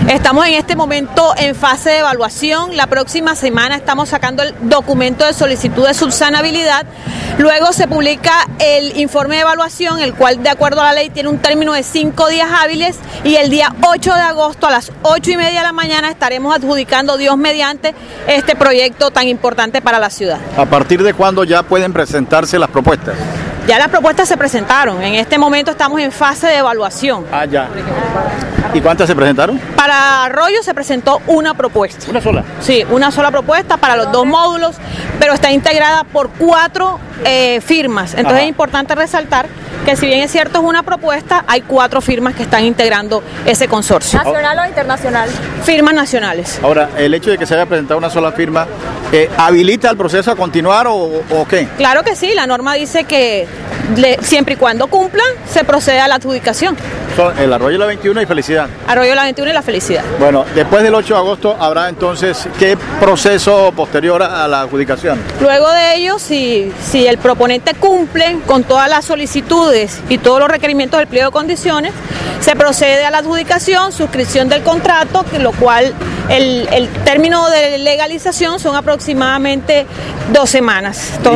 Estamos en este momento en fase de evaluación. La próxima semana estamos sacando el documento de solicitud de subsanabilidad. Luego se publica el informe de evaluación, el cual, de acuerdo a la ley, tiene un término de 5 días hábiles, y el día 8 de agosto a las 8:30 de la mañana estaremos adjudicando, Dios mediante, este proyecto tan importante para la ciudad. ¿A partir de cuándo ya pueden presentarse las propuestas? Ya las propuestas se presentaron. En este momento estamos en fase de evaluación. Ah, ya. ¿Y cuántas se presentaron? Para Arroyo se presentó una propuesta. ¿Una sola? Sí, una sola propuesta para los 2 módulos, pero está integrada por 4 firmas. Entonces es importante resaltar que, si bien es cierto es una propuesta, hay 4 firmas que están integrando ese consorcio. ¿Nacional o internacional? Firmas nacionales. Ahora, el hecho de que se haya presentado una sola firma, ¿habilita el proceso a continuar o qué? Claro que sí, la norma dice que siempre y cuando cumplan, se procede a la adjudicación. Son el Arroyo La 21 y Felicidad. Arroyo La 21 y La Felicidad. Bueno, después del 8 de agosto habrá entonces, ¿qué proceso posterior a la adjudicación? Luego de ello, si el proponente cumple con todas las solicitudes y todos los requerimientos del pliego de condiciones, se procede a la adjudicación, suscripción del contrato, lo cual el término de legalización son aproximadamente 2 semanas.